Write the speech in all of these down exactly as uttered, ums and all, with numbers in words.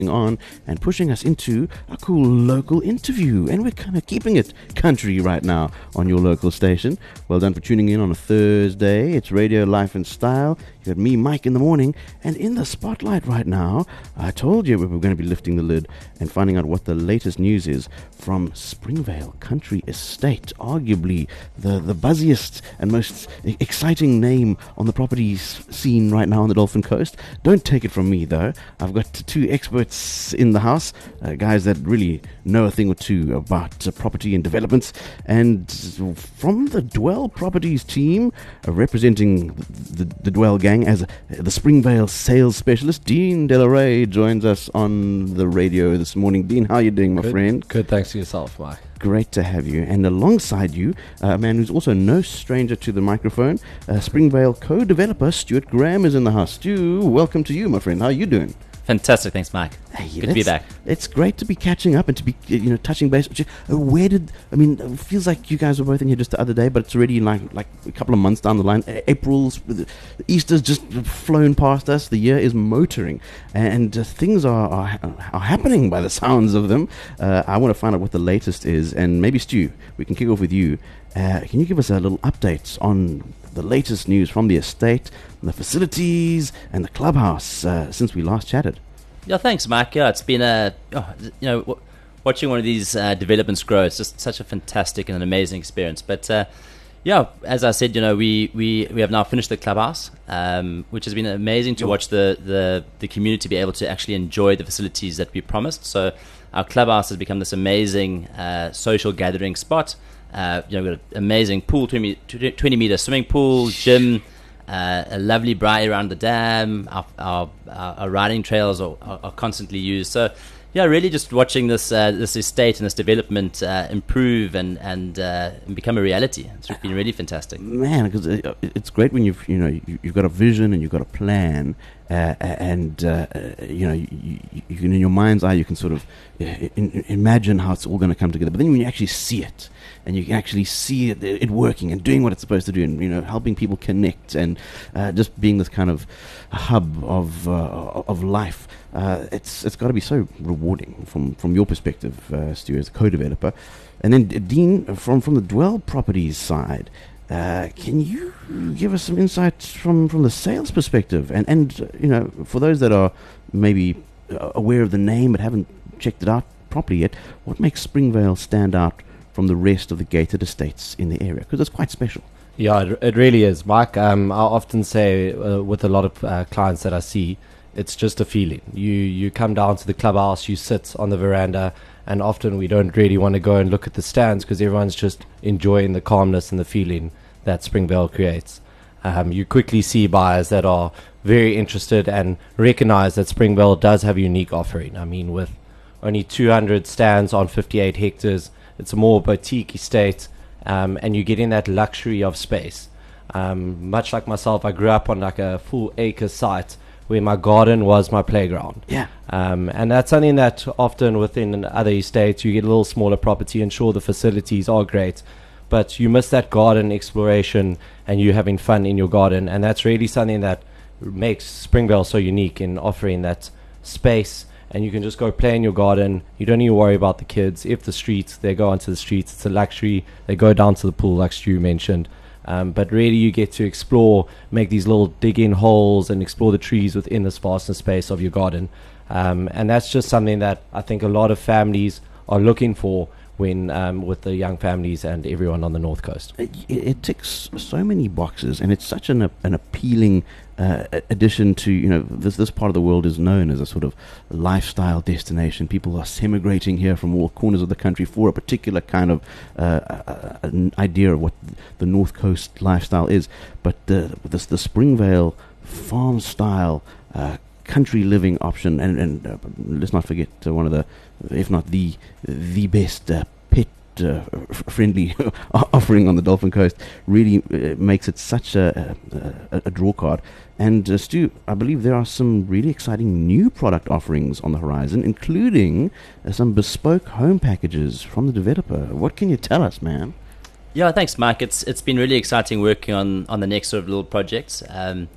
on and pushing us into a cool local interview, and we're kind of keeping it country right now on your local station. Well done for tuning in on a Thursday. It's Radio Life and Style. You got me, Mike, in the morning, and in the spotlight right now, I told you we were going to be lifting the lid and finding out what the latest news is from Springvale Country Estate, arguably the, the buzziest and most exciting name on the property scene right now on the Dolphin Coast. Don't take it from me, though. I've got two experts in the house, uh, guys that really know a thing or two about uh, property and developments, and from the Dwell Properties team, uh, representing the, the, the Dwell gang as uh, the Springvale sales specialist, Dean Delaray joins us on the radio this morning. Dean, how are you doing, my good, friend? Good, thanks to yourself, Mike. Great to have you. And alongside you, uh, a man who's also no stranger to the microphone, uh, Springvale co-developer Stuart Graham is in the house. Stu, welcome to you, my friend. How are you doing? Fantastic, thanks, Mike. Hey, good to be back. It's great to be catching up and to be, you know, touching base. Uh, where did I mean? It feels like you guys were both in here just the other day, but it's already like like a couple of months down the line. A- April's Easter's just flown past us. The year is motoring, and uh, things are, are are happening by the sounds of them. Uh, I want to find out what the latest is, and maybe Stu, we can kick off with you. Uh, can you give us a little update on the latest news from the estate, the facilities, and the clubhouse uh, since we last chatted? Yeah, thanks, Mike. Yeah, it's been a oh, you know w- watching one of these uh, developments grow. It's just such a fantastic and an amazing experience. But uh, yeah, as I said, you know, we, we, we have now finished the clubhouse, um, which has been amazing to watch the, the the community be able to actually enjoy the facilities that we promised. So our clubhouse has become this amazing uh, social gathering spot. Uh, you know, we've got an amazing pool, twenty, twenty meter swimming pool, gym, uh, a lovely braai around the dam. Our, our, our riding trails are, are, are constantly used. So, yeah, really just watching this uh, this estate and this development uh, improve and and, uh, and become a reality. It's been really fantastic. Man, because it, it's great when you've you know you, you've got a vision and you've got a plan, uh, and uh, you know you, you, you can in your mind's eye you can sort of in, in, imagine how it's all going to come together. But then when you actually see it, and you can actually see it, it working and doing what it's supposed to do, and you know helping people connect and uh, just being this kind of hub of uh, of life. Uh, it's it's got to be so rewarding from, from your perspective, uh, Stu, as a co-developer. And then, uh, Dean, from, from the Dwell Properties side, uh, can you give us some insights from, from the sales perspective? And, and uh, you know, for those that are maybe uh, aware of the name but haven't checked it out properly yet, what makes Springvale stand out from the rest of the gated estates in the area? Because it's quite special. Yeah, it, it really is, Mike. Um, I often say uh, with a lot of uh, clients that I see, it's just a feeling. You you come down to the clubhouse, you sit on the veranda, and often we don't really want to go and look at the stands because everyone's just enjoying the calmness and the feeling that Springvale creates. Um, you quickly see buyers that are very interested and recognize that Springvale does have a unique offering. I mean, with only two hundred stands on fifty-eight hectares, it's a more boutique estate, um, and you're getting that luxury of space. Um, much like myself, I grew up on like a full acre site where my garden was my playground. Yeah. Um, and that's something that often within other estates, you get a little smaller property, and sure, the facilities are great, but you miss that garden exploration and you having fun in your garden. And that's really something that makes Springvale so unique in offering that space. And you can just go play in your garden. You don't need to worry about the kids. If the streets, they go onto the streets. It's a luxury. They go down to the pool, like Stu mentioned. Um, but really you get to explore, make these little dig-in holes and explore the trees within this vast space of your garden. Um, and that's just something that I think a lot of families are looking for when um, with the young families and everyone on the North Coast. It, it ticks so many boxes, and it's such an, an appealing uh, addition to, you know, this this part of the world is known as a sort of lifestyle destination. People are emigrating here from all corners of the country for a particular kind of uh, uh, an idea of what the North Coast lifestyle is. But the this the Springvale farm style uh, country living option, and, and uh, let's not forget uh, one of the, if not the the best uh, pet uh, f- friendly offering on the Dolphin Coast, really uh, makes it such a, a, a draw card. And uh, Stu, I believe there are some really exciting new product offerings on the horizon, including uh, some bespoke home packages from the developer. What can you tell us, man? Yeah, thanks, Mike. It's it's been really exciting working on, on the next sort of little projects. Um, you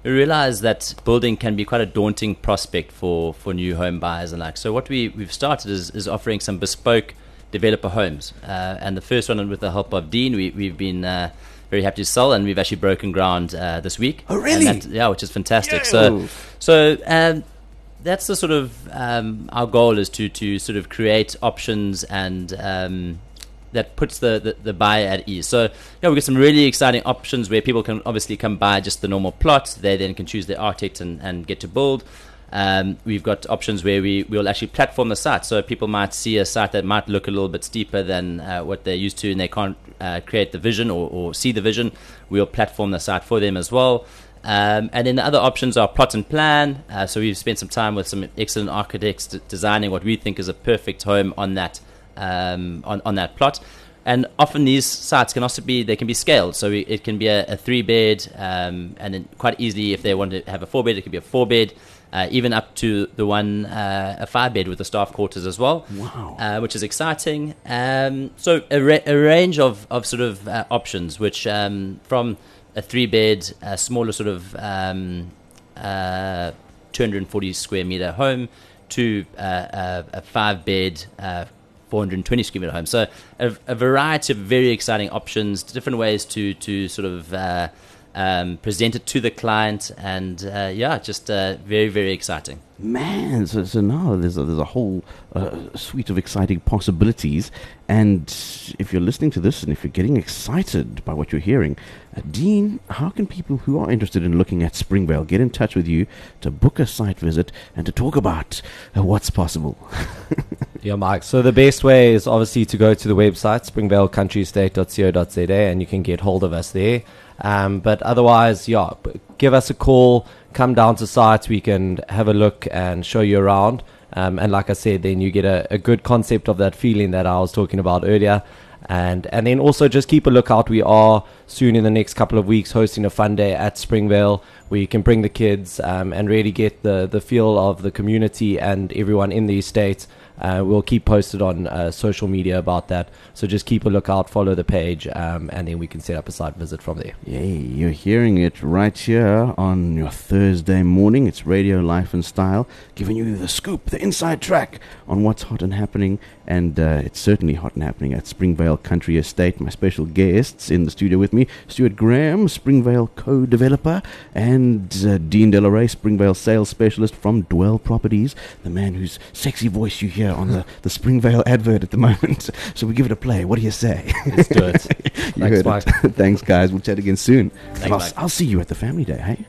we realized that building can be quite a daunting prospect for, for new home buyers and like. So what we, we've started is, is offering some bespoke developer homes. Uh, and the first one, with the help of Dean, we, we've been uh, very happy to sell, and we've actually broken ground uh, this week. Oh, really? That, yeah, which is fantastic. Yo. So, so um, that's the sort of, um, our goal is to, to sort of create options and um, that puts the, the, the buyer at ease. So, you know, we've got some really exciting options where people can obviously come buy just the normal plot. They then can choose their architect and, and get to build. Um, we've got options where we will actually platform the site. So people might see a site that might look a little bit steeper than uh, what they're used to, and they can't uh, create the vision or, or see the vision. We'll platform the site for them as well. Um, and then the other options are plot and plan. Uh, so we've spent some time with some excellent architects d- designing what we think is a perfect home on that um, on, on that plot. And often these sites can also be, they can be scaled. So we, it can be a, a three bed, um, and then quite easily, if they want to have a four bed, it could be a four bed, uh, even up to the one, uh, a five bed with the staff quarters as well. Wow. Uh, which is exciting. Um, so a, ra- a range of, of sort of uh, options, which um, from a three bed, a smaller sort of um, uh, two hundred forty square meter home to uh, a, a five bed, uh, four hundred twenty square meter home. So a, a variety of very exciting options, different ways to to sort of uh, um, present it to the client, and uh, yeah, just uh, very very exciting. Man, so, so now there's a, there's a whole uh, suite of exciting possibilities. And if you're listening to this and if you're getting excited by what you're hearing, uh, Dean, how can people who are interested in looking at Springvale get in touch with you to book a site visit and to talk about uh, what's possible? Yeah, Mike. So the best way is obviously to go to the website, springvale country estate dot co dot za, and you can get hold of us there. Um, but otherwise, yeah, give us a call, come down to site, we can have a look and show you around. Um, and like I said, then you get a, a good concept of that feeling that I was talking about earlier. And and then also just keep a lookout. We are soon in the next couple of weeks hosting a fun day at Springvale where you can bring the kids um, and really get the, the feel of the community and everyone in the estate. Uh, we'll keep posted on uh, social media about that. So just keep a lookout, follow the page, um, and then we can set up a site visit from there. Yay, you're hearing it right here on your Thursday morning. It's Radio Life and Style, giving you the scoop, the inside track on what's hot and happening. And uh, it's certainly hot and happening at Springvale Country Estate. My special guests in the studio with me, Stuart Graham, Springvale co-developer, and uh, Dean Delaray, Springvale sales specialist from Dwell Properties, the man whose sexy voice you hear on the, the Springvale advert at the moment. So we give it a play. What do you say? Let's do it. You Thanks, heard Mike. it. Thanks, guys. We'll chat again soon. Thanks, I'll, Mike. I'll see you at the family day, hey?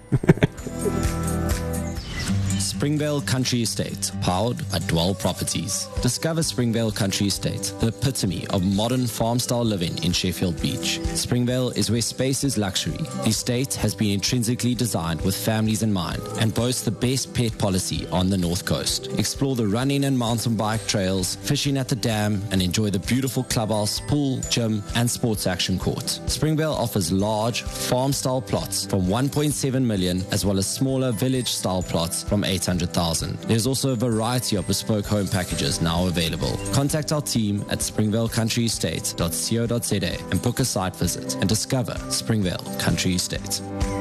Springvale Country Estate, powered by Dwell Properties. Discover Springvale Country Estate, the epitome of modern farm-style living in Sheffield Beach. Springvale is where space is luxury. The estate has been intrinsically designed with families in mind and boasts the best pet policy on the North Coast. Explore the running and mountain bike trails, fishing at the dam, and enjoy the beautiful clubhouse, pool, gym, and sports action court. Springvale offers large, farm-style plots from one point seven million as well as smaller village-style plots from eight hundred thousand. There's also a variety of bespoke home packages now available. Contact our team at springvale country estate dot co dot za and book a site visit and discover Springvale Country Estate.